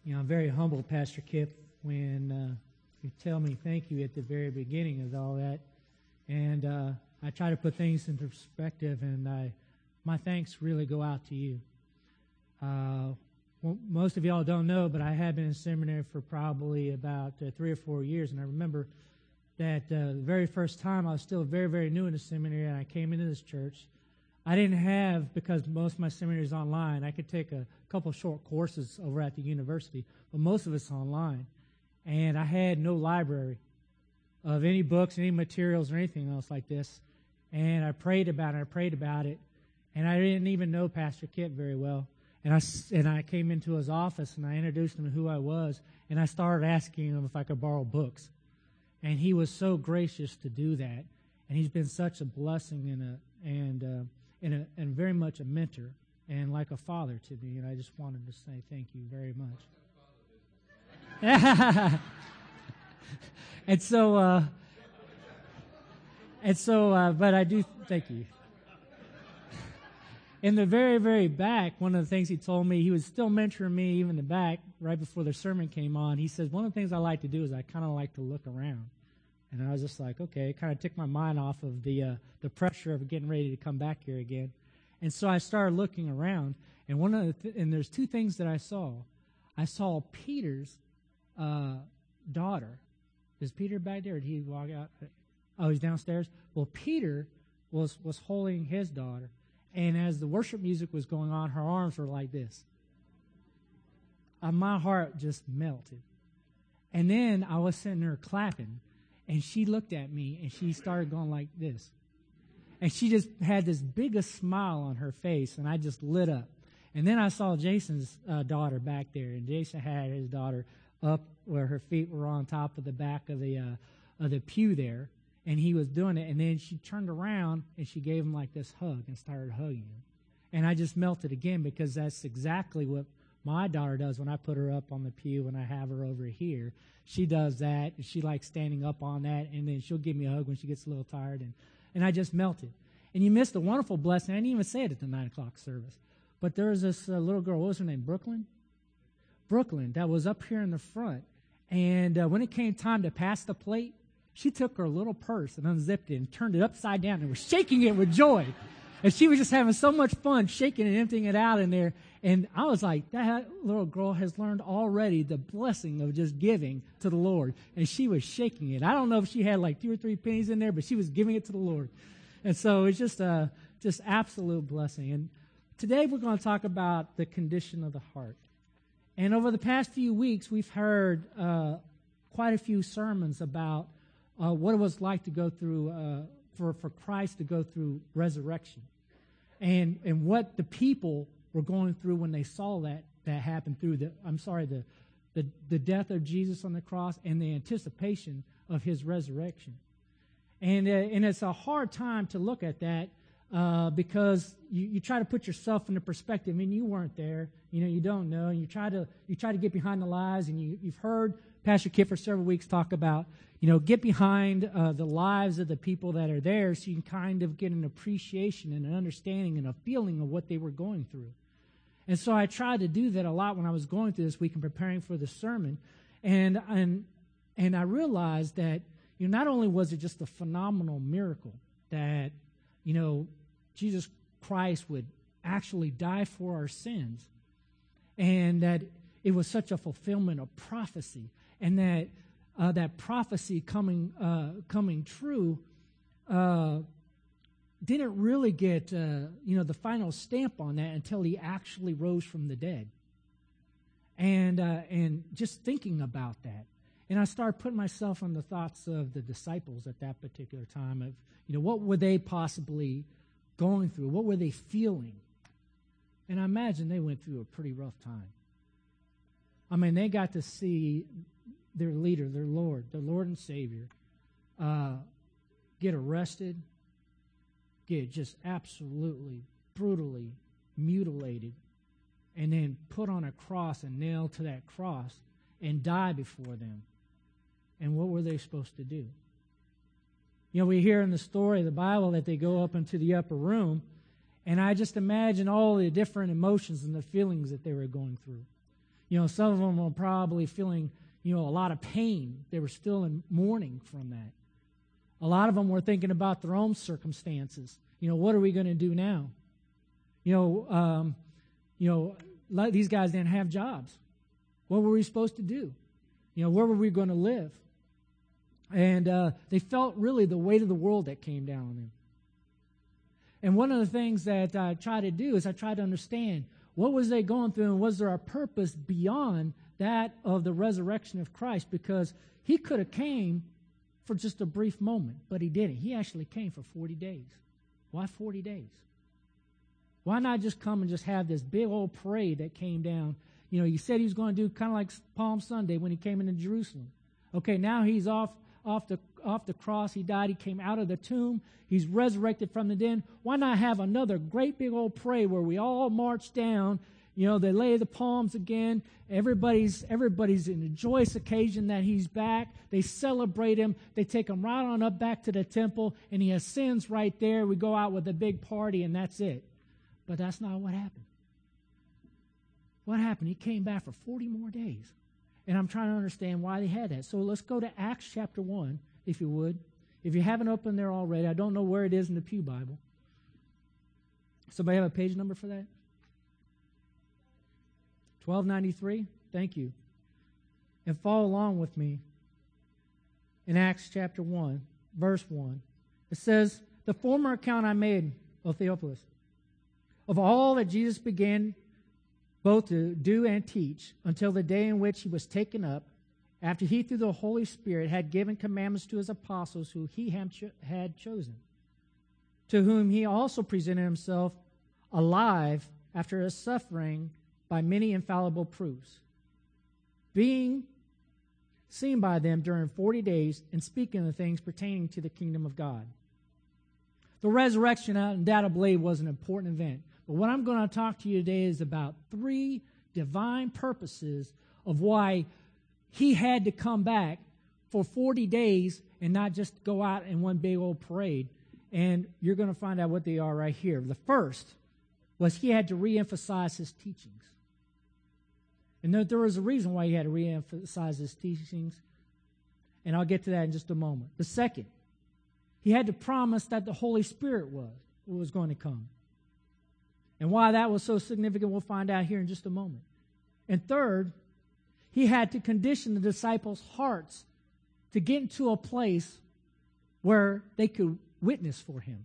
I'm very humbled, Pastor Kip, when you tell me thank you at the very beginning of all that. And I try to put things in perspective, and my thanks really go out to you. Well, most of y'all don't know, but I have been in seminary for probably about 3 or 4 years, and I remember that the very first time I was still very, very new in the seminary, and I came into this church. I didn't have, because most of my seminary is online, I could take a couple short courses over at the university, but most of it's online. And I had no library of any books, any materials, or anything else like this. And I prayed about it, and I didn't even know Pastor Kip very well. And I came into his office, and I introduced him to who I was, and I started asking him if I could borrow books. And he was so gracious to do that. And he's been such a blessing and very much a mentor and like a father to me. And I just wanted to say thank you very much. But I do thank you. In the very, very back, one of the things he told me, he was still mentoring me even in the back, right before the sermon came on. He says, one of the things I like to do is I kind of like to look around. And I was just like, okay, it kind of took my mind off of the pressure of getting ready to come back here again. And so I started looking around, and and there's two things that I saw. I saw Peter's daughter. Is Peter back there, or did he walk out? Oh, he's downstairs? Well, Peter was holding his daughter. And as the worship music was going on, her arms were like this. My heart just melted. And then I was sitting there clapping, and she looked at me, and she started going like this. And she just had this biggest smile on her face, and I just lit up. And then I saw Jason's daughter back there, and Jason had his daughter up where her feet were on top of the back of the pew there. And he was doing it, and then she turned around, and she gave him like this hug and started hugging him. And I just melted again, because that's exactly what my daughter does when I put her up on the pew and I have her over here. She does that, and she likes standing up on that, and then she'll give me a hug when she gets a little tired, and I just melted. And you missed a wonderful blessing. I didn't even say it at the 9 o'clock service. But there was this little girl, what was her name, Brooklyn, that was up here in the front. And when it came time to pass the plate, she took her little purse and unzipped it and turned it upside down and was shaking it with joy. And she was just having so much fun shaking and emptying it out in there. And I was like, that little girl has learned already the blessing of just giving to the Lord. And she was shaking it. I don't know if she had like 2 or 3 pennies in there, but she was giving it to the Lord. And so it's just absolute blessing. And today we're going to talk about the condition of the heart. And over the past few weeks, we've heard quite a few sermons about what it was like to go through, for Christ to go through resurrection, and what the people were going through when they saw that happen through the death of Jesus on the cross and the anticipation of his resurrection. And it's a hard time to look at that because you try to put yourself into perspective. I mean, you weren't there, you don't know, and you try to get behind the lives, and you've heard Pastor Kip for several weeks talk about, get behind the lives of the people that are there, so you can kind of get an appreciation and an understanding and a feeling of what they were going through. And so I tried to do that a lot when I was going through this week and preparing for the sermon, and I realized that not only was it just a phenomenal miracle that Jesus Christ would actually die for our sins, and that it was such a fulfillment of prophecy, and that that prophecy coming true didn't really get the final stamp on that until he actually rose from the dead. And just thinking about that, and I started putting myself on the thoughts of the disciples at that particular time of what were they possibly going through, what were they feeling, and I imagine they went through a pretty rough time. I mean, they got to see their leader, their Lord and Savior, get arrested, get just absolutely brutally mutilated, and then put on a cross and nailed to that cross and die before them. And what were they supposed to do? We hear in the story of the Bible that they go up into the upper room, and I just imagine all the different emotions and the feelings that they were going through. Some of them were probably feeling, a lot of pain. They were still in mourning from that. A lot of them were thinking about their own circumstances. What are we going to do now? These guys didn't have jobs. What were we supposed to do? Where were we going to live? And they felt really the weight of the world that came down on them. And one of the things that I try to do is I try to understand what was they going through, and was there a purpose beyond that of the resurrection of Christ? Because he could have came for just a brief moment, but he didn't. He actually came for 40 days. Why 40 days? Why not just come and just have this big old parade that came down? He said he was going to do kind of like Palm Sunday when he came into Jerusalem. Okay, now he's off the cross. He died. He came out of the tomb. He's resurrected from the dead. Why not have another great big old parade where we all march down? They lay the palms again. Everybody's in a joyous occasion that he's back. They celebrate him. They take him right on up back to the temple, and he ascends right there. We go out with a big party, and that's it. But that's not what happened. What happened? He came back for 40 more days. And I'm trying to understand why they had that. So let's go to Acts chapter 1, if you would. If you haven't opened there already, I don't know where it is in the Pew Bible. Somebody have a page number for that? 1293? Thank you. And follow along with me in Acts chapter 1, verse 1. It says, "The former account I made, O Theophilus, of all that Jesus began both to do and teach until the day in which he was taken up, after he through the Holy Spirit had given commandments to his apostles who he had chosen, to whom he also presented himself alive after his suffering by many infallible proofs, being seen by them during 40 days and speaking of things pertaining to the kingdom of God." The resurrection undoubtedly was an important event. But what I'm going to talk to you today is about 3 divine purposes of why he had to come back for 40 days and not just go out in one big old parade. And you're going to find out what they are right here. The first was he had to reemphasize his teachings. And there was a reason why he had to reemphasize his teachings. And I'll get to that in just a moment. The second, he had to promise that the Holy Spirit was going to come. And why that was so significant, we'll find out here in just a moment. And third, he had to condition the disciples' hearts to get into a place where they could witness for him.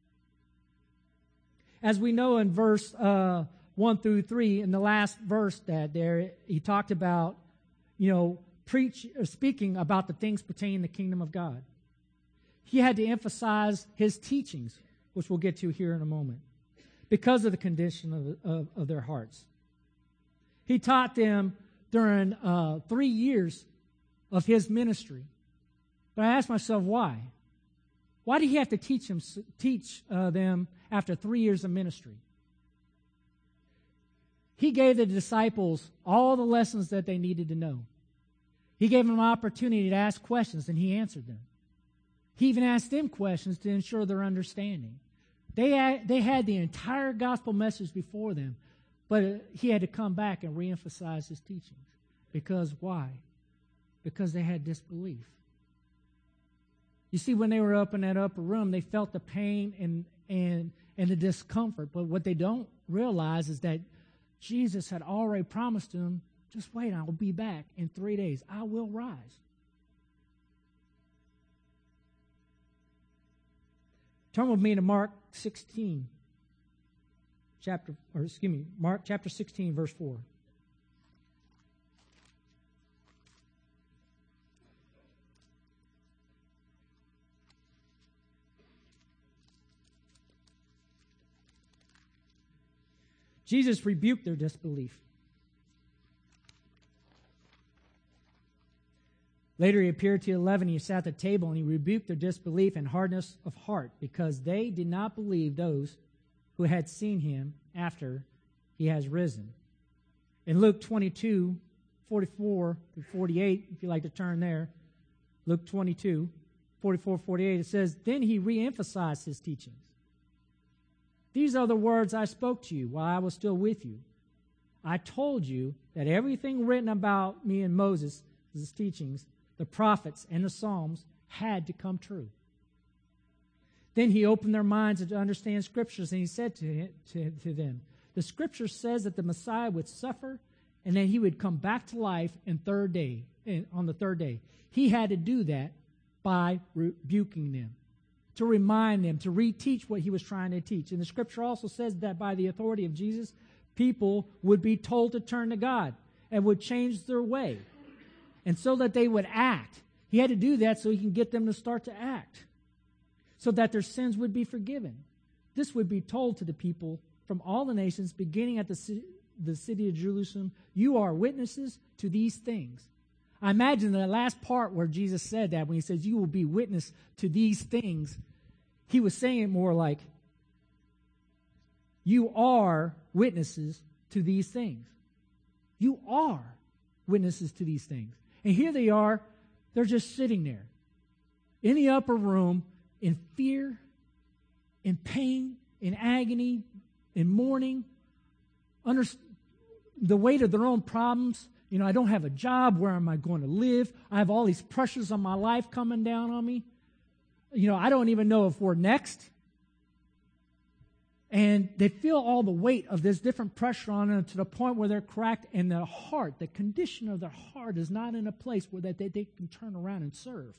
As we know in verse 1 through 3, in the last verse that there, he talked about, speaking about the things pertaining to the kingdom of God. He had to emphasize his teachings, which we'll get to here in a moment, because of the condition of their hearts. He taught them during 3 years of his ministry. But I asked myself, why? Why did he have to teach them after 3 years of ministry? He gave the disciples all the lessons that they needed to know. He gave them an opportunity to ask questions, and he answered them. He even asked them questions to ensure their understanding. They had the entire gospel message before them, but he had to come back and reemphasize his teachings. Because why? Because they had disbelief. You see, when they were up in that upper room, they felt the pain and the discomfort. But what they don't realize is that Jesus had already promised them, just wait, I will be back in 3 days. I will rise. Turn with me to Mark chapter 16, verse 4. Jesus rebuked their disbelief. Later he appeared to 11, he sat at the table, and he rebuked their disbelief and hardness of heart, because they did not believe those who had seen him after he has risen. In Luke 22, 44 through 48, if you'd like to turn there, Luke 22, 44, 48, it says, "Then he reemphasized his teachings. These are the words I spoke to you while I was still with you. I told you that everything written about me in Moses' teachings, the prophets, and the Psalms had to come true. Then he opened their minds to understand Scriptures, and he said to them, the Scripture says that the Messiah would suffer and that he would come back to life on the third day. He had to do that by rebuking them, to remind them, to reteach what he was trying to teach. And the Scripture also says that by the authority of Jesus, people would be told to turn to God and would change their way. And so that they would act. He had to do that so he can get them to start to act, so that their sins would be forgiven. This would be told to the people from all the nations, beginning at the city of Jerusalem. You are witnesses to these things. I imagine the last part where Jesus said that, when he says, you will be witness to these things, he was saying it more like, you are witnesses to these things. You are witnesses to these things. And here they are, they're just sitting there in the upper room in fear, in pain, in agony, in mourning, under the weight of their own problems. You know, I don't have a job. Where am I going to live? I have all these pressures on my life coming down on me. You know, I don't even know if we're next. And they feel all the weight of this different pressure on them to the point where they're cracked, and their heart, the condition of their heart is not in a place where they can turn around and serve.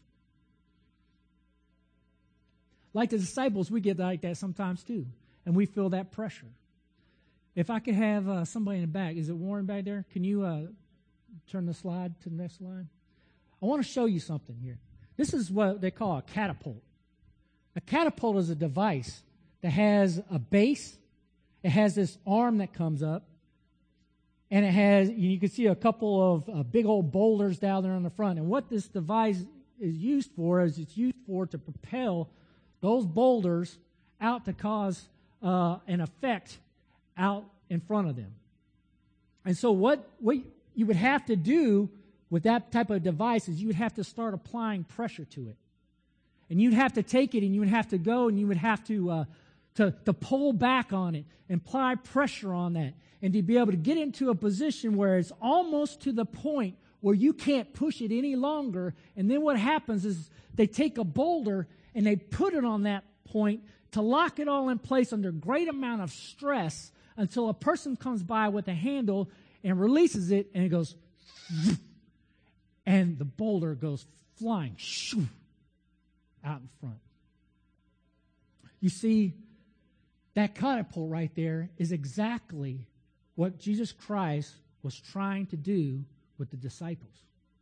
Like the disciples, we get like that sometimes too, and we feel that pressure. If I could have somebody in the back, is it Warren back there? Can you turn the slide to the next slide? I want to show you something here. This is what they call a catapult. A catapult is a device that has a base. It has this arm that comes up, and it has, you can see a couple of big old boulders down there on the front. And what this device is used for is it's used for to propel those boulders out to cause an effect out in front of them. And so what you would have to do with that type of device is you would have to start applying pressure to it. And you'd have to take it, and you would have to go, and you would have to pull back on it and apply pressure on that, and to be able to get into a position where it's almost to the point where you can't push it any longer. And then what happens is they take a boulder and they put it on that point to lock it all in place under great amount of stress until a person comes by with a handle and releases it, and it goes, and the boulder goes flying out in front. You see, that catapult right there is exactly what Jesus Christ was trying to do with the disciples.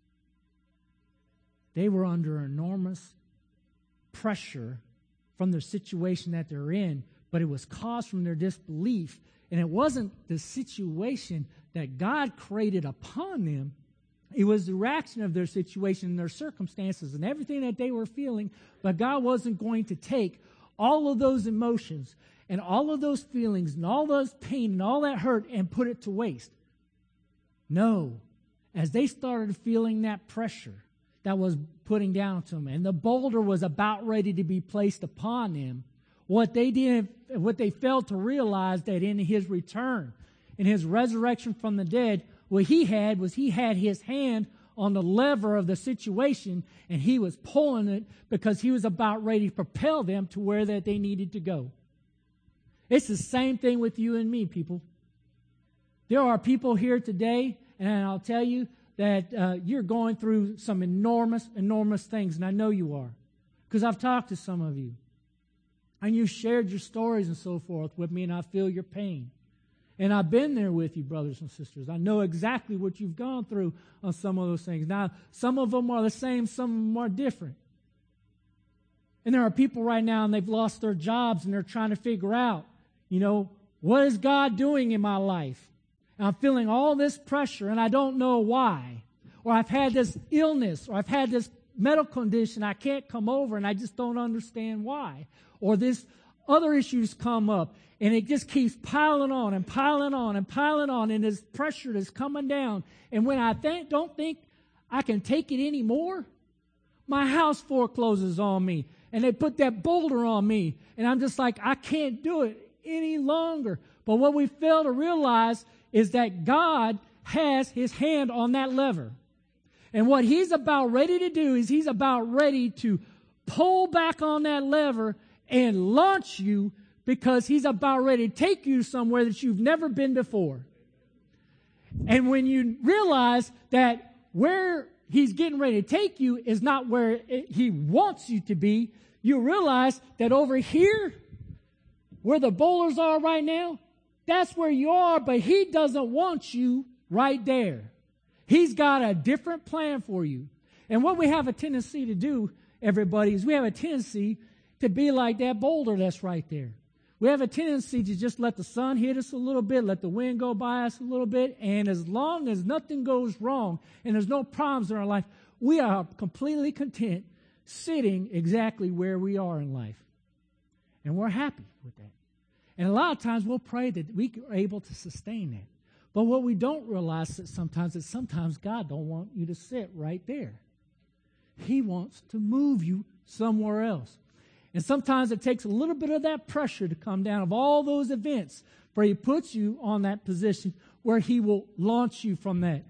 They were under enormous pressure from their situation that they're in, but it was caused from their disbelief. And it wasn't the situation that God created upon them. It was the reaction of their situation and their circumstances and everything that they were feeling. But God wasn't going to take all of those emotions and all of those feelings and all those pain and all that hurt and put it to waste. No. As they started feeling that pressure that was putting down to them, and the boulder was about ready to be placed upon them, what they failed to realize that in his return, in his resurrection from the dead, what he had his hand on the lever of the situation, and he was pulling it because he was about ready to propel them to where that they needed to go. It's the same thing with you and me, people. There are people here today, and I'll tell you that you're going through some enormous, enormous things, and I know you are, because I've talked to some of you, and you've shared your stories and so forth with me, and I feel your pain. And I've been there with you, brothers and sisters. I know exactly what you've gone through on some of those things. Now, some of them are the same, some of them are different. And there are people right now, and they've lost their jobs, and they're trying to figure out, what is God doing in my life? And I'm feeling all this pressure, and I don't know why. Or I've had this illness, or I've had this medical condition I can't come over, and I just don't understand why. Or this other issues come up, and it just keeps piling on and piling on and piling on, and this pressure is coming down. And when I don't think I can take it anymore, my house forecloses on me, and they put that boulder on me, and I'm just like, I can't do it any longer. But what we fail to realize is that God has his hand on that lever. And what he's about ready to do is he's about ready to pull back on that lever and launch you, because he's about ready to take you somewhere that you've never been before. And when you realize that where he's getting ready to take you is not where he wants you to be, you realize that over here, where the boulders are right now, that's where you are, but he doesn't want you right there. He's got a different plan for you. And what we have a tendency to do, everybody, is we have a tendency to be like that boulder that's right there. We have a tendency to just let the sun hit us a little bit, let the wind go by us a little bit, and as long as nothing goes wrong and there's no problems in our life, we are completely content sitting exactly where we are in life. And we're happy with that. And a lot of times we'll pray that we are able to sustain that. But what we don't realize is sometimes God don't want you to sit right there. He wants to move you somewhere else. And sometimes it takes a little bit of that pressure to come down of all those events where he puts you on that position where he will launch you from that.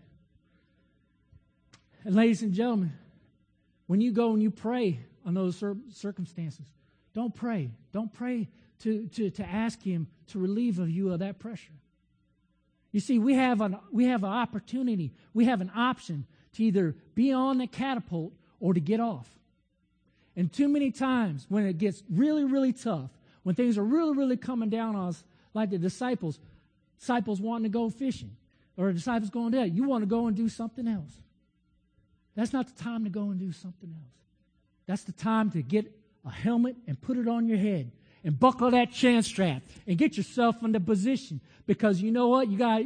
And ladies and gentlemen, when you go and you pray on those circumstances, don't pray. Don't pray to ask him to relieve you of that pressure. You see, we have an opportunity. We have an option to either be on the catapult or to get off. And too many times when it gets really, really tough, when things are really, really coming down on us, like the disciples wanting to go fishing, or the disciples going there, you want to go and do something else. That's not the time to go and do something else. That's the time to get a helmet and put it on your head and buckle that chin strap and get yourself in the position, because you know what?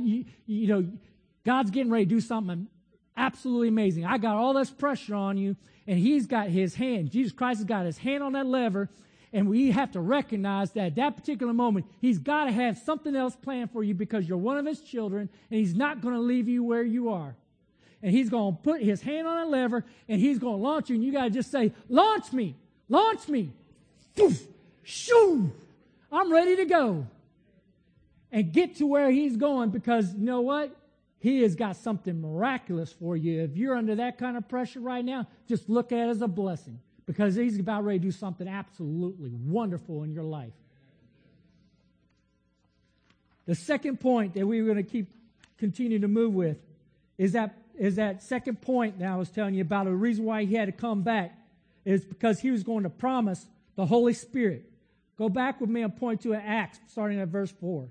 God's getting ready to do something absolutely amazing. I got all this pressure on you, and he's got his hand. Jesus Christ has got his hand on that lever, and we have to recognize that at that particular moment, he's got to have something else planned for you, because you're one of his children, and he's not going to leave you where you are. And he's going to put his hand on that lever, and he's going to launch you, and you got to just say, launch me, launch me. Poof, shoo, I'm ready to go. And get to where he's going, because you know what? He has got something miraculous for you. If you're under that kind of pressure right now, just look at it as a blessing, because he's about ready to do something absolutely wonderful in your life. The second point that we're going to continue to move with is that second point that I was telling you about. The reason why he had to come back is because he was going to promise the Holy Spirit. Go back with me and point to Acts, starting at verse 4.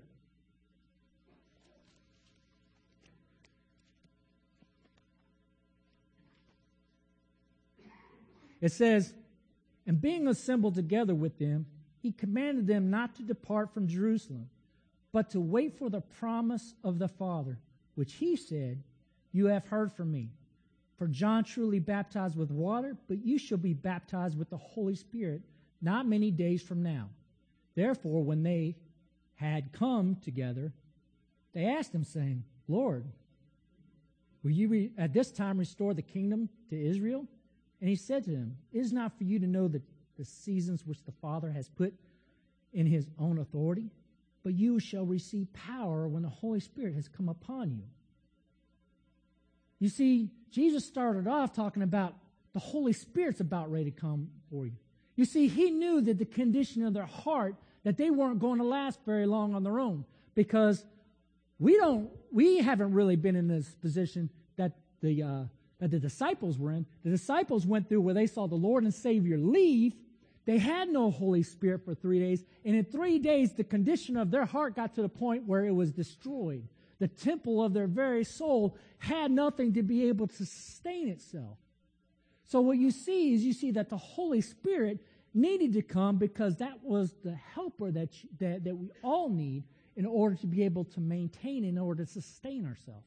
It says, and being assembled together with them, he commanded them not to depart from Jerusalem, but to wait for the promise of the Father, which he said, you have heard from me. For John truly baptized with water, but you shall be baptized with the Holy Spirit not many days from now. Therefore, when they had come together, they asked him, saying, Lord, will you at this time restore the kingdom to Israel? And he said to them, it is not for you to know the seasons which the Father has put in his own authority, but you shall receive power when the Holy Spirit has come upon you. You see, Jesus started off talking about the Holy Spirit's about ready to come for you. You see, he knew that the condition of their heart, that they weren't going to last very long on their own, because we haven't really been in this position that the disciples were in. The disciples went through where they saw the Lord and Savior leave. They had no Holy Spirit for 3 days. And in 3 days, the condition of their heart got to the point where it was destroyed. The temple of their very soul had nothing to be able to sustain itself. So what you see that the Holy Spirit needed to come, because that was the helper that we all need in order to be able to maintain, in order to sustain ourselves.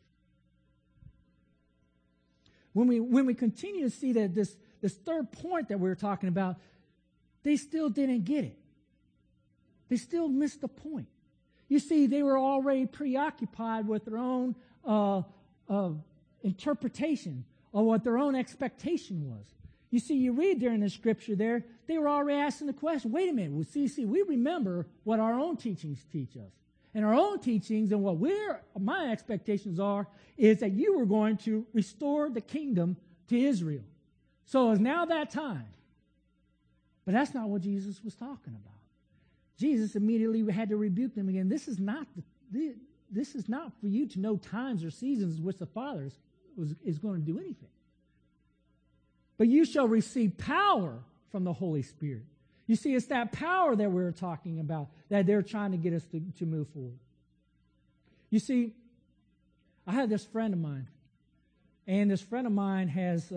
When we continue to see that this third point that we were talking about, they still didn't get it. They still missed the point. You see, they were already preoccupied with their own interpretation of what their own expectation was. You see, you read there in the scripture there, they were already asking the question, wait a minute, we remember what our own teachings teach us. and our own teachings and what my expectations are is that you were going to restore the kingdom to Israel. So it's now that time. But that's not what Jesus was talking about. Jesus immediately had to rebuke them again. This is not for you to know times or seasons in which the Father is going to do anything. But you shall receive power from the Holy Spirit. You see, it's that power that we're talking about that they're trying to get us to move forward. You see, I had this friend of mine, and this friend of mine has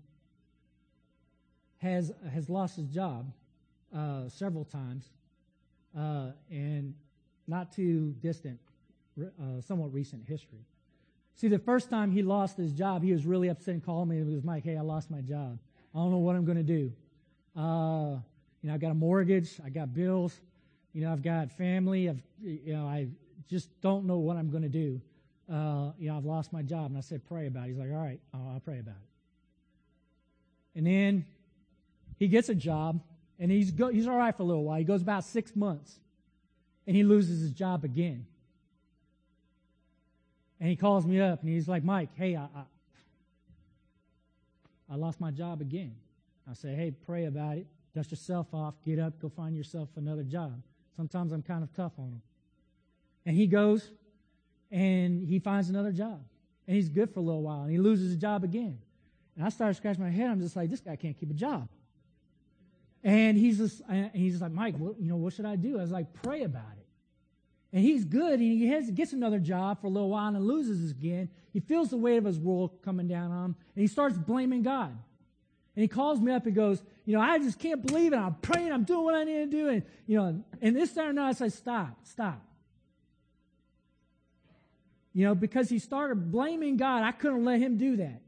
lost his job several times, and not too distant, somewhat recent history. See, the first time he lost his job, he was really upset and called me. It was, Mike, hey, I lost my job. I don't know what I'm going to do. I got a mortgage. I got bills. I've got family. I just don't know what I'm going to do. I've lost my job. And I said, pray about it. He's like, all right, I'll pray about it. And then he gets a job, and he's all right for a little while. He goes about 6 months, and he loses his job again. And he calls me up, and he's like, Mike, hey, I lost my job again. I say, hey, pray about it. Dust yourself off. Get up. Go find yourself another job. Sometimes I'm kind of tough on him. And he goes, and he finds another job. And he's good for a little while, and he loses his job again. And I started scratching my head. I'm just like, this guy can't keep a job. And he's just like, Mike, what should I do? I was like, pray about it. And he's good, and he gets another job for a little while and loses again. He feels the weight of his world coming down on him, and he starts blaming God. And he calls me up and goes, I just can't believe it. I'm praying, I'm doing what I need to do. And this, that, and that. I say, stop. Because he started blaming God, I couldn't let him do that.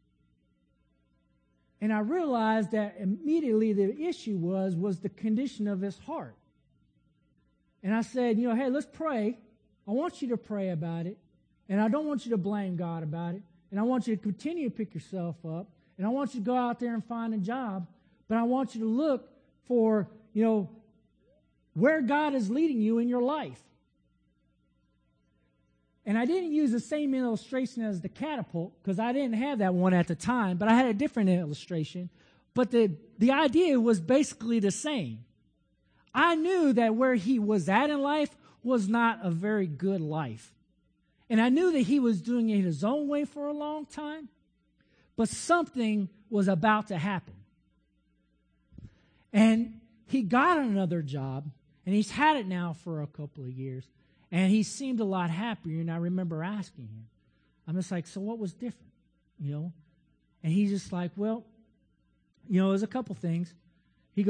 And I realized that immediately the issue was the condition of his heart. And I said, hey, let's pray. I want you to pray about it. And I don't want you to blame God about it. And I want you to continue to pick yourself up. And I want you to go out there and find a job. But I want you to look for, where God is leading you in your life. And I didn't use the same illustration as the catapult because I didn't have that one at the time, but I had a different illustration. But the idea was basically the same. I knew that where he was at in life was not a very good life. And I knew that he was doing it his own way for a long time, but something was about to happen. And he got another job, and he's had it now for a couple of years. And he seemed a lot happier, and I remember asking him. I'm just like, so what was different, And he's just like, well, there's a couple things. He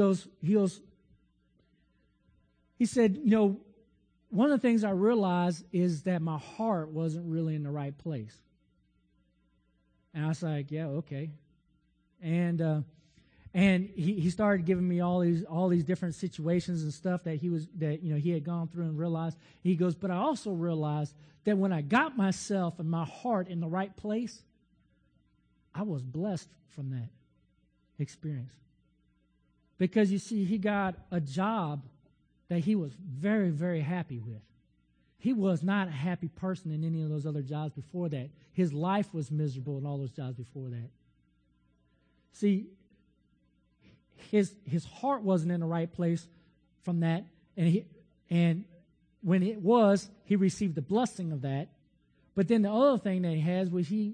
said, one of the things I realized is that my heart wasn't really in the right place. And I was like, yeah, okay. And he started giving me all these different situations and stuff that he had gone through and realized. He goes, but I also realized that when I got myself and my heart in the right place, I was blessed from that experience. Because you see, he got a job that he was very, very happy with. He was not a happy person in any of those other jobs before that. His life was miserable in all those jobs before that. See, his heart wasn't in the right place from that, and when it was, he received the blessing of that. But then the other thing that he has was he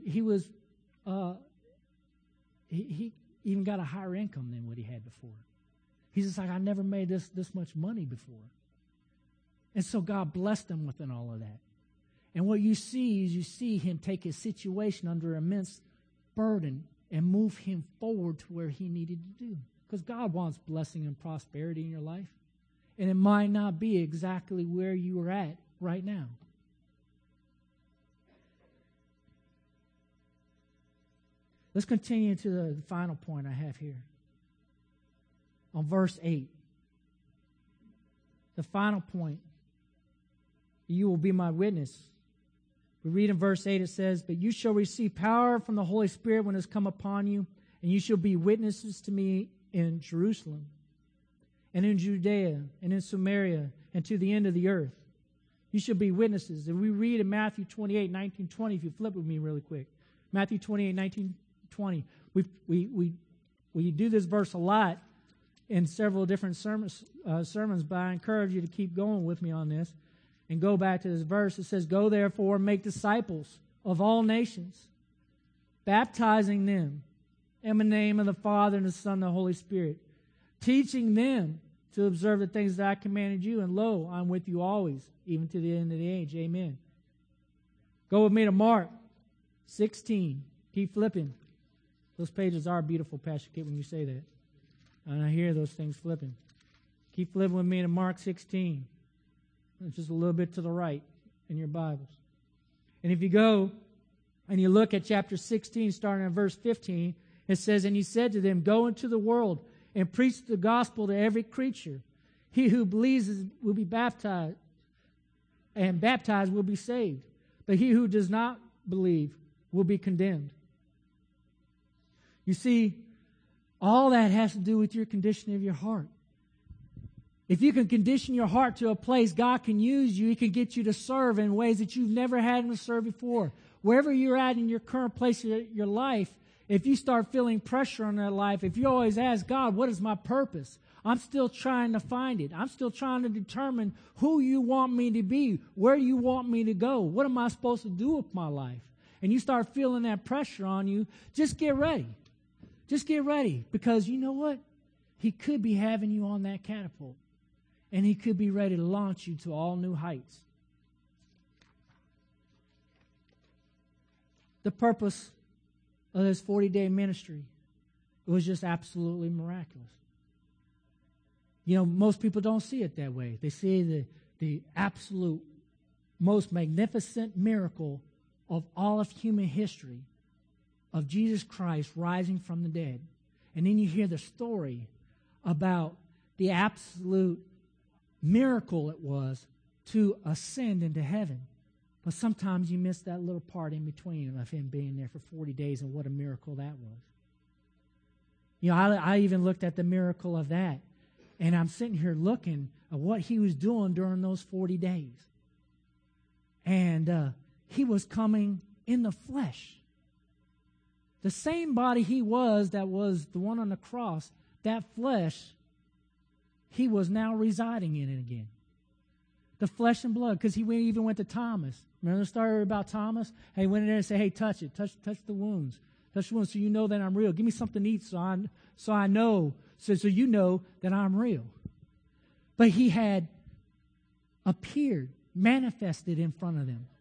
even got a higher income than what he had before. He's just like, I never made this much money before. And so God blessed him within all of that. And what you see is him take his situation under immense burden and move him forward to where he needed to do. Because God wants blessing and prosperity in your life. And it might not be exactly where you are at right now. Let's continue to the final point I have here. On verse 8. The final point. You will be my witness. We read in verse 8, it says, but you shall receive power from the Holy Spirit when it has come upon you, and you shall be witnesses to me in Jerusalem, and in Judea, and in Samaria, and to the end of the earth. You should be witnesses. And we read in Matthew 28, 19, 20, if you flip with me really quick. Matthew 28, 19, 20. We do this verse a lot in several different sermons, but I encourage you to keep going with me on this and go back to this verse. It says, "Go therefore and make disciples of all nations, baptizing them in the name of the Father and the Son and the Holy Spirit, teaching them to observe the things that I commanded you, and lo, I'm with you always, even to the end of the age." Amen. Go with me to Mark 16. Keep flipping. Those pages are beautiful, Pastor Kit, when you say that. And I hear those things flipping. Keep flipping with me to Mark 16. It's just a little bit to the right in your Bibles. And if you go and you look at chapter 16, starting at verse 15, it says, "And he said to them, Go into the world and preach the gospel to every creature. He who believes will be baptized, and baptized will be saved. But he who does not believe will be condemned." You see, all that has to do with your condition of your heart. If you can condition your heart to a place God can use you, He can get you to serve in ways that you've never had Him to serve before. Wherever you're at in your current place of your life, if you start feeling pressure on that life, if you always ask God, what is my purpose? I'm still trying to find it. I'm still trying to determine who you want me to be, where you want me to go. What am I supposed to do with my life? And you start feeling that pressure on you, just get ready. Just get ready, because you know what? He could be having you on that catapult, and He could be ready to launch you to all new heights. The purpose of this 40-day ministry was just absolutely miraculous. You know, most people don't see it that way. They see the absolute most magnificent miracle of all of human history, of Jesus Christ rising from the dead. And then you hear the story about the absolute miracle it was to ascend into heaven. But sometimes you miss that little part in between of Him being there for 40 days and what a miracle that was. You know, I even looked at the miracle of that, and I'm sitting here looking at what He was doing during those 40 days. And He was coming in the flesh. The same body He was that was the one on the cross, that flesh, He was now residing in it again. The flesh and blood, because He even went to Thomas. Remember the story about Thomas? He went in there and said, "Hey, touch it. Touch the wounds. Touch the wounds so you know that I'm real. Give me something to eat so I know, so you know that I'm real." But He had appeared, manifested in front of them.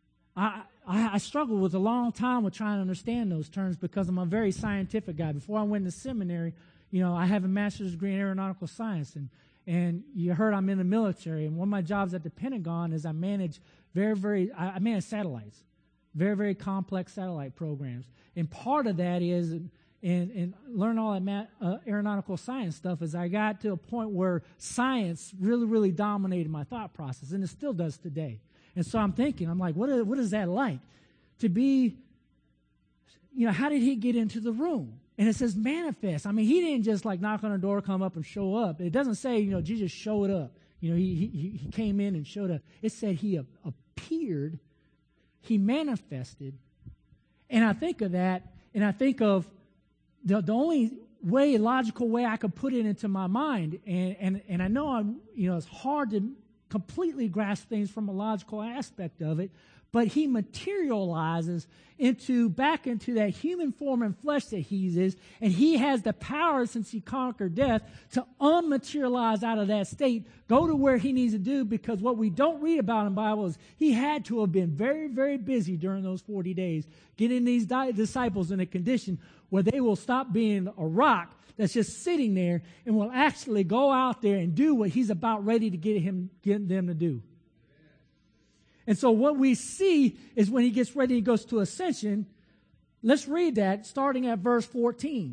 I struggled with a long time with trying to understand those terms because I'm a very scientific guy. Before I went to seminary, you know, I have a master's degree in aeronautical science, and you heard I'm in the military, and one of my jobs at the Pentagon is I manage I manage satellites, very, very complex satellite programs. And part of that is, and learn all that aeronautical science stuff, is I got to a point where science really, really dominated my thought process, and it still does today. And so I'm thinking, I'm like, what is that like? To be, you know, how did He get into the room? And it says manifest. I mean, He didn't just like knock on a door, come up and show up. It doesn't say, you know, Jesus showed up. You know, he came in and showed up. It said He appeared, He manifested. And I think of that, and I think of the only logical way I could put it into my mind, and I know it's hard to completely grasp things from a logical aspect of it, but He materializes back into that human form and flesh that He is, and He has the power, since He conquered death, to unmaterialize out of that state, go to where He needs to do, because what we don't read about in the Bible is He had to have been very, very busy during those 40 days, getting these disciples in a condition where they will stop being a rock that's just sitting there and will actually go out there and do what He's about ready to get them to do. And so what we see is when He gets ready, He goes to ascension. Let's read that starting at verse 14.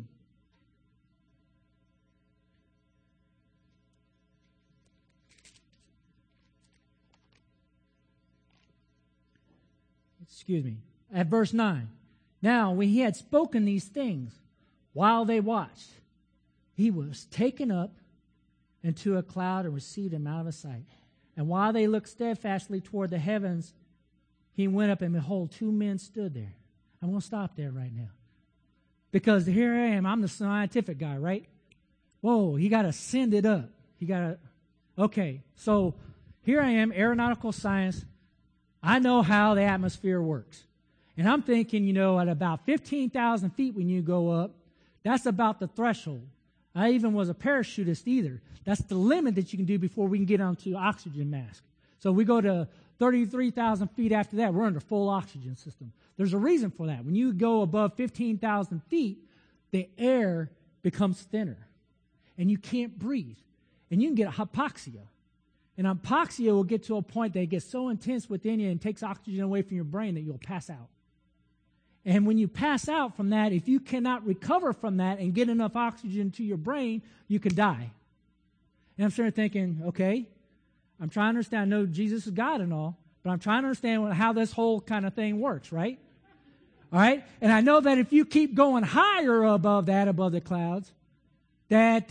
Excuse me. At verse 9. Now, when He had spoken these things, while they watched, He was taken up into a cloud and received Him out of sight. And while they looked steadfastly toward the heavens, he went up, and behold, 2 men stood there. I'm going to stop there right now. Because here I am. I'm the scientific guy, right? Whoa, he got to send it up. Okay, so here I am, aeronautical science. I know how the atmosphere works. And I'm thinking, at about 15,000 feet when you go up, that's about the threshold. I even was a parachutist either. That's the limit that you can do before we can get onto oxygen mask. So we go to 33,000 feet after that, we're under full oxygen system. There's a reason for that. When you go above 15,000 feet, the air becomes thinner, and you can't breathe. And you can get hypoxia. And hypoxia will get to a point that it gets so intense within you and takes oxygen away from your brain that you'll pass out. And when you pass out from that, if you cannot recover from that and get enough oxygen to your brain, you can die. And I'm sitting there thinking, okay, I'm trying to understand. I know Jesus is God and all, but I'm trying to understand how this whole kind of thing works, right? All right? And I know that if you keep going higher above the clouds, that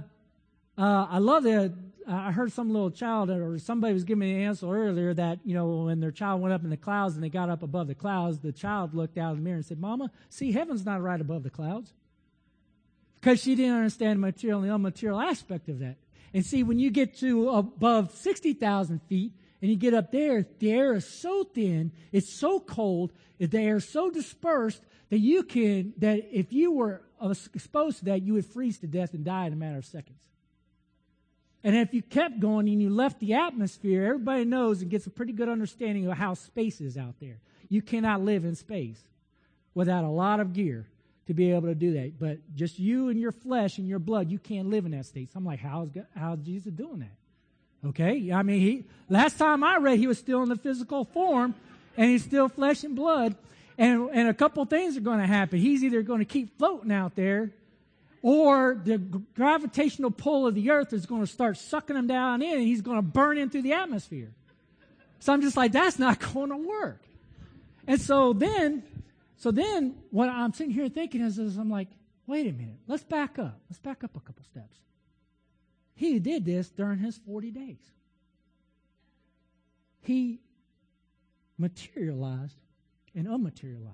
I heard some little child or somebody was giving me an answer earlier that, when their child went up in the clouds and they got up above the clouds, the child looked out in the mirror and said, Mama, see, heaven's not right above the clouds. Because she didn't understand the material and the unmaterial aspect of that. And see, when you get to above 60,000 feet and you get up there, the air is so thin, it's so cold, the air is so dispersed that if you were exposed to that, you would freeze to death and die in a matter of seconds. And if you kept going and you left the atmosphere, everybody knows and gets a pretty good understanding of how space is out there. You cannot live in space without a lot of gear to be able to do that. But just you and your flesh and your blood, you can't live in that state. So I'm like, how's Jesus doing that? Okay? I mean, last time I read, he was still in the physical form, and he's still flesh and blood. And a couple things are going to happen. He's either going to keep floating out there, or the gravitational pull of the earth is going to start sucking him down in, and he's going to burn in through the atmosphere. So I'm just like, that's not going to work. And so then what I'm sitting here thinking is I'm like, wait a minute, let's back up. Let's back up a couple steps. He did this during his 40 days. He materialized and unmaterialized.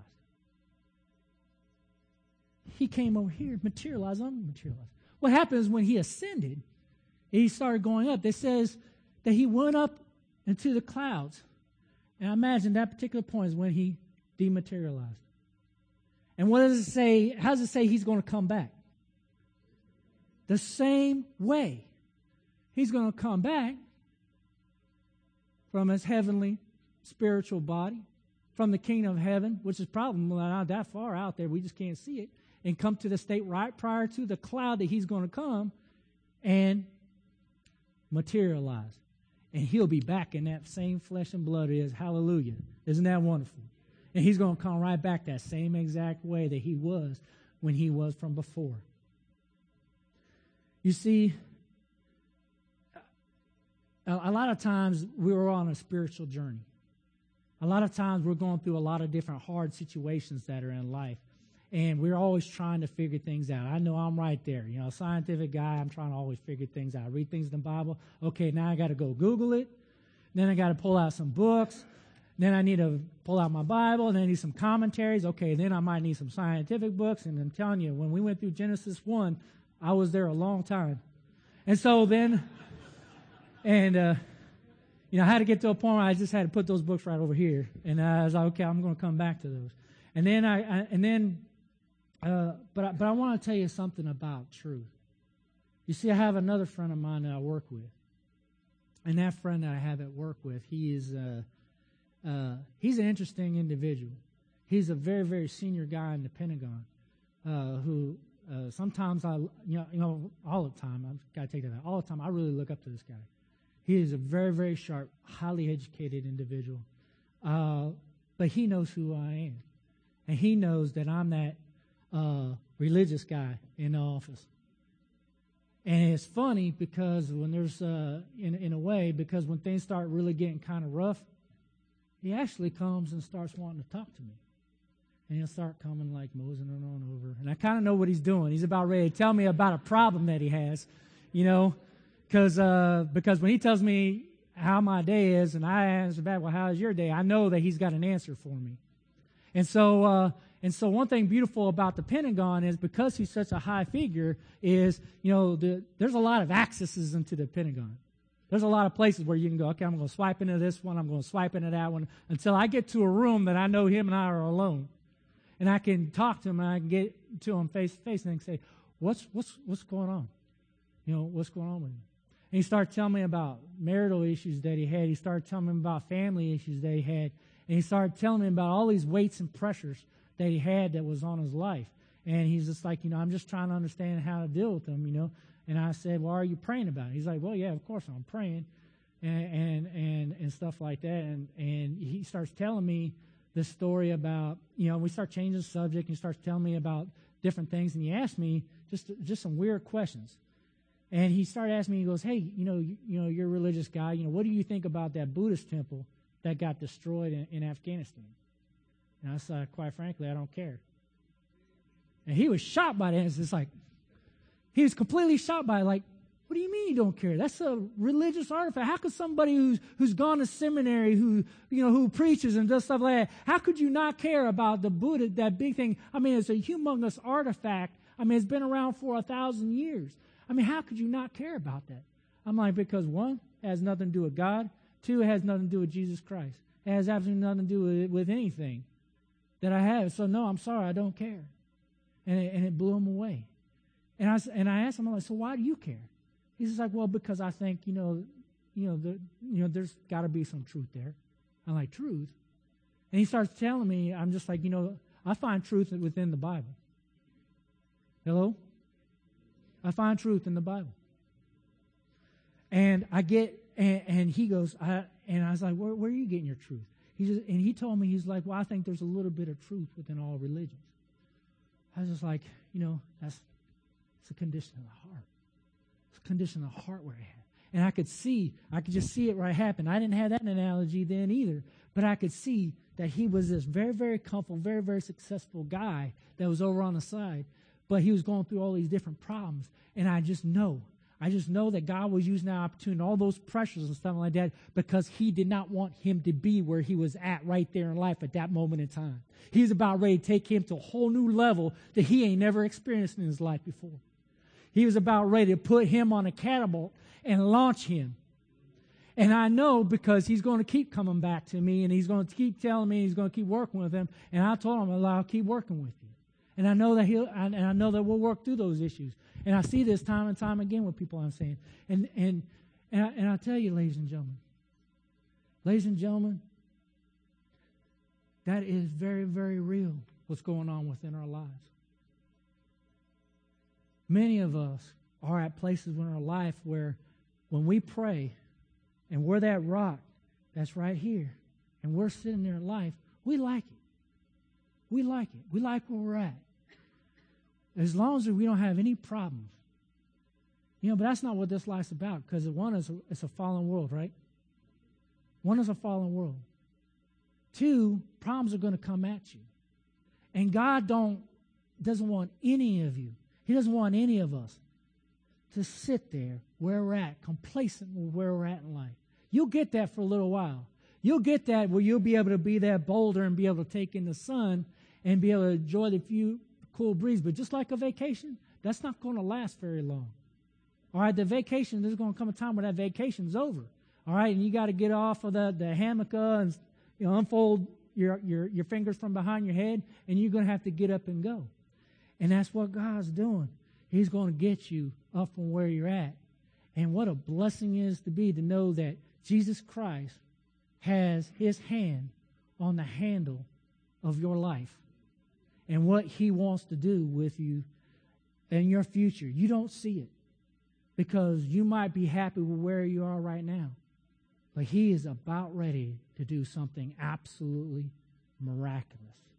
He came over here, materialized, unmaterialized. What happens when he ascended, he started going up. It says that he went up into the clouds. And I imagine that particular point is when he dematerialized. And what does it say? How does it say he's going to come back? The same way. He's going to come back from his heavenly spiritual body, from the kingdom of heaven, which is probably not that far out there. We just can't see it. And come to the state right prior to the cloud that he's going to come and materialize. And he'll be back in that same flesh and blood is. Hallelujah. Isn't that wonderful? And he's going to come right back that same exact way that he was when he was from before. You see, a lot of times we're on a spiritual journey. A lot of times we're going through a lot of different hard situations that are in life. And we're always trying to figure things out. I know I'm right there. A scientific guy, I'm trying to always figure things out. I read things in the Bible. Okay, now I got to go Google it. Then I got to pull out some books. Then I need to pull out my Bible. And then I need some commentaries. Okay, then I might need some scientific books. And I'm telling you, when we went through Genesis 1, I was there a long time. And so then, I had to get to a point where I just had to put those books right over here. And I was like, okay, I'm going to come back to those. But I want to tell you something about truth. You see, I have another friend of mine that I work with. And that friend that I have at work with, he's an interesting individual. He's a very, very senior guy in the Pentagon who sometimes all the time, I've got to take that out. All the time, I really look up to this guy. He is a very, very sharp, highly educated individual. But he knows who I am. And he knows that I'm that religious guy in the office. And it's funny because when there's, in a way, because when things start really getting kind of rough, he actually comes and starts wanting to talk to me. And he'll start coming like moseying on over. And I kind of know what he's doing. He's about ready to tell me about a problem that he has, because when he tells me how my day is, and I answer back, well, how's your day? I know that he's got an answer for me. And so one thing beautiful about the Pentagon is because he's such a high figure is, there's a lot of accesses into the Pentagon. There's a lot of places where you can go, okay, I'm going to swipe into this one, I'm going to swipe into that one, until I get to a room that I know him and I are alone. And I can talk to him, and I can get to him face to face, and I can say, what's going on? What's going on with him? And he started telling me about marital issues that he had. He started telling me about family issues that he had. And he started telling me about all these weights and pressures that he had that was on his life. And he's just like, I'm just trying to understand how to deal with them, And I said, well, are you praying about it? He's like, well, yeah, of course I'm praying, and stuff like that. And he starts telling me this story about, we start changing the subject, and he starts telling me about different things. And he asked me just some weird questions. And he started asking me, he goes, hey, you're a religious guy. What do you think about that Buddhist temple that got destroyed in Afghanistan? And I said, quite frankly, I don't care. And he was shocked by that. It's just like, he was completely shocked by it. Like, what do you mean you don't care? That's a religious artifact. How could somebody who's gone to seminary, who preaches and does stuff like that, how could you not care about the Buddha, that big thing? I mean, it's a humongous artifact. I mean, it's been around for 1,000 years. I mean, how could you not care about that? I'm like, because one, it has nothing to do with God. Two, it has nothing to do with Jesus Christ. It has absolutely nothing to do with anything that I have. So no, I'm sorry, I don't care. And it blew him away. And I asked him, I'm like, so why do you care? He's just like, well, because I think, there's got to be some truth there. I'm like, truth? And he starts telling me, I'm just like, I find truth within the Bible. Hello? I find truth in the Bible. And and he goes, and I was like, where are you getting your truth? And he told me, he's like, well, I think there's a little bit of truth within all religions. I was just like, it's a condition of the heart. It's a condition of the heart where it had. And I could just see it right happen. I didn't have that analogy then either, but I could see that he was this very, very comfortable, very, very successful guy that was over on the side, but he was going through all these different problems. And I just know that God was using that opportunity, all those pressures and stuff like that, because he did not want him to be where he was at right there in life at that moment in time. He's about ready to take him to a whole new level that he ain't never experienced in his life before. He was about ready to put him on a catapult and launch him. And I know because he's going to keep coming back to me, and he's going to keep telling me he's going to keep working with him. And I told him, I'll keep working with you. And I know that I know that we'll work through those issues. And I see this time and time again with people I'm saying. And I tell you, ladies and gentlemen, that is very, very real, what's going on within our lives. Many of us are at places in our life where when we pray and we're that rock that's right here and we're sitting there in life, we like it. We like it. We like where we're at. As long as we don't have any problems. But that's not what this life's about, because one is it's a fallen world, right? One is a fallen world. Two, problems are going to come at you. And God doesn't want any of you. He doesn't want any of us to sit there where we're at, complacent with where we're at in life. You'll get that for a little while. You'll get that where you'll be able to be that boulder and be able to take in the sun and be able to enjoy the few cool breeze. But just like a vacation, that's not going to last very long. All right, the vacation, there's going to come a time where that vacation's over. All right, and you got to get off of the hammock and unfold your fingers from behind your head, and you're going to have to get up and go. And that's what God's doing. He's going to get you up from where you're at. And what a blessing it is to know that Jesus Christ has his hand on the handle of your life and what he wants to do with you in your future. You don't see it because you might be happy with where you are right now. But he is about ready to do something absolutely miraculous.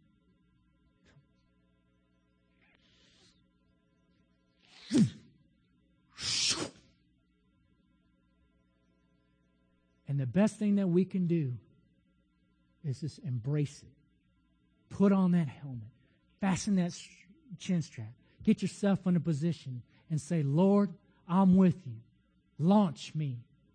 And the best thing that we can do is just embrace it. Put on that helmet. Fasten that chin strap. Get yourself in a position and say, Lord, I'm with you. Launch me.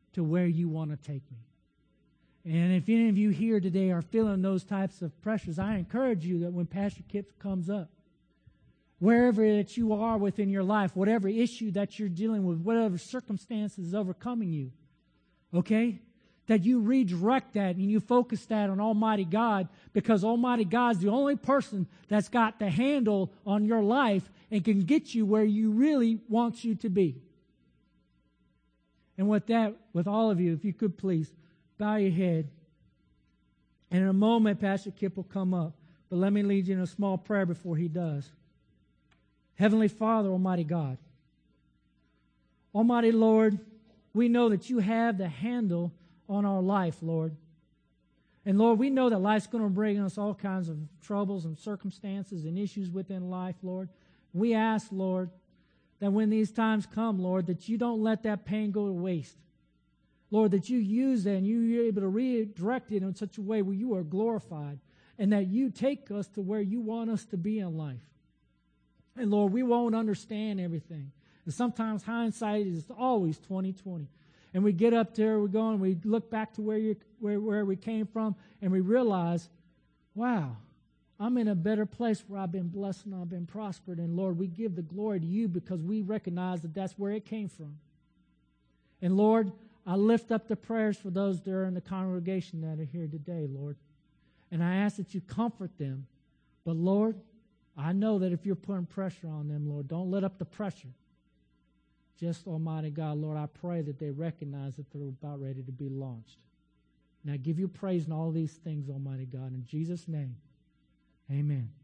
to where you want to take me. And if any of you here today are feeling those types of pressures, I encourage you that when Pastor Kip comes up, wherever that you are within your life, whatever issue that you're dealing with, whatever circumstances is overcoming you, okay, that you redirect that and you focus that on Almighty God, because Almighty God is the only person that's got the handle on your life and can get you where you really want you to be. And with that, with all of you, if you could please bow your head. And in a moment, Pastor Kip will come up. But let me lead you in a small prayer before he does. Heavenly Father, Almighty God, Almighty Lord, we know that you have the handle on our life, Lord. And Lord, we know that life's going to bring us all kinds of troubles and circumstances and issues within life, Lord. We ask, Lord, that when these times come, Lord, that you don't let that pain go to waste. Lord, that you use that and you're able to redirect it in such a way where you are glorified and that you take us to where you want us to be in life. And Lord, we won't understand everything. And sometimes hindsight is always 20/20. And we get up there, we're going, we look back to where we came from, and we realize, wow, I'm in a better place where I've been blessed and I've been prospered. And Lord, we give the glory to you because we recognize that that's where it came from. And Lord, I lift up the prayers for those that are in the congregation that are here today, Lord. And I ask that you comfort them. But Lord, I know that if you're putting pressure on them, Lord, don't let up the pressure. Just Almighty God, Lord, I pray that they recognize that they're about ready to be launched. And I give you praise in all these things, Almighty God. In Jesus' name, amen.